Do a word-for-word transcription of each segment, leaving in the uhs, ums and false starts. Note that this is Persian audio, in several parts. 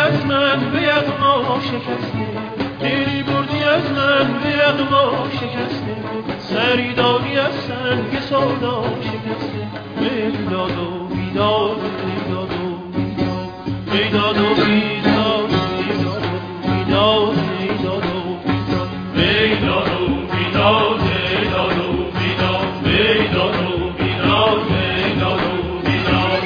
از من به یغما شکسته، دلی بردی از من به یغما شکسته، سری دادی از سنگ سودا شکسته. بیداد و بیداد، بیداد و بیداد، بیداد و بیداد، بیداد و بیداد، بیداد و بیداد، بیداد و بیداد، بیداد و بیداد، بیداد و بیداد، بیداد و بیداد.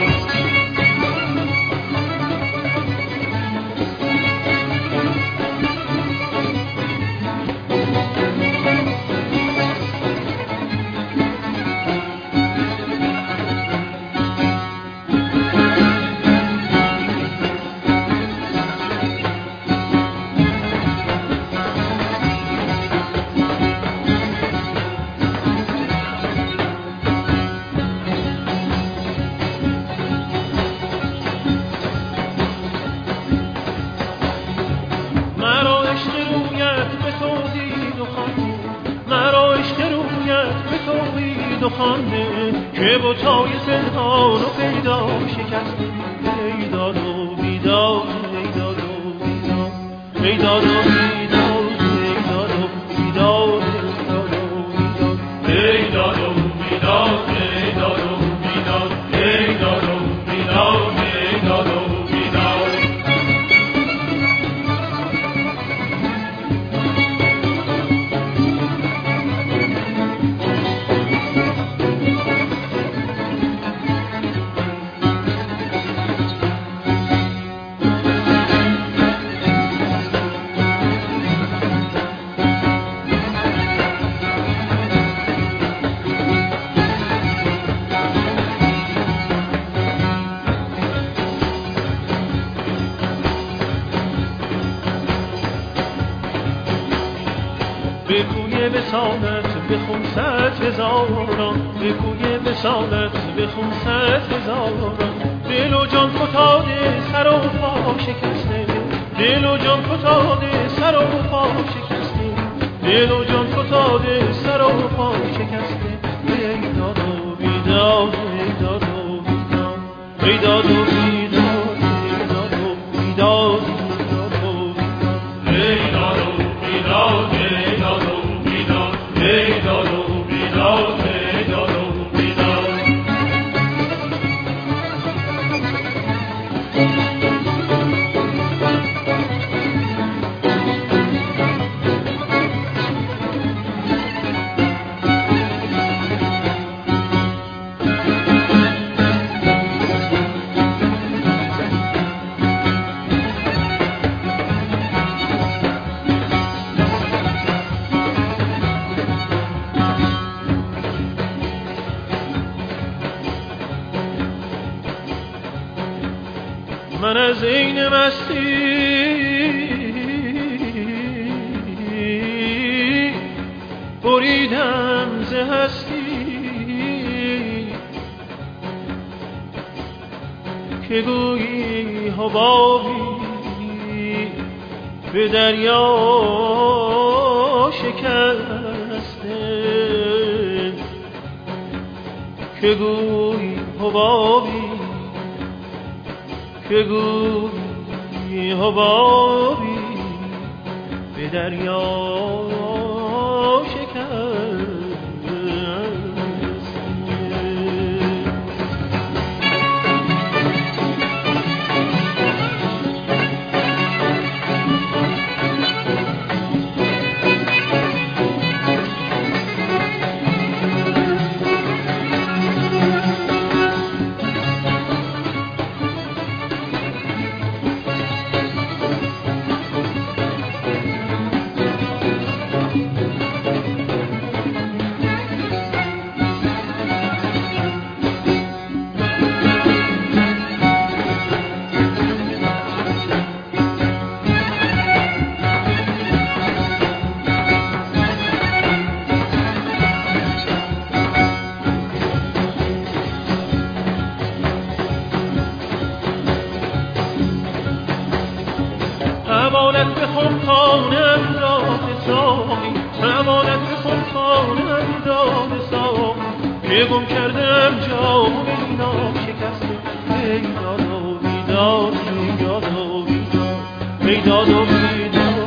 که بتای پنهان و پیدا شکسته، بیداد و بیداد، بیداد و بیداد، بیداد و بیداد، بیداد و بیداد، بیداد و بیداد، بیداد و بیداد، بیداد و بیداد، بیداد و بیداد. به کوی وصالت بخون صد هزاران، به کوی وصالت بخون صد هزاران. دل و جان فتاده سر و پا شکسته، دل و جان فتاده سر و پا شکسته، دل و جان فتاده سر و پا شکسته. بیداد و بیداد، بیداد و بیداد، بیداد و بیداد، بیداد و بیداد، بیداد و بیداد، بیداد و بیداد، بیداد و بیداد، بیداد و بیداد. من از این مستی بریدم ز هستی، که گویی حبابی به دریا شکسته، که گویی حبابی، که گویی حبابی به دریا شکسته. امانت به خمخانم داد ساقی، امانت به خمخانم داد ساقی، که گم کردم جام و مینا شکسته. بیداد و بیداد، بیداد و بیداد، بیداد و بیداد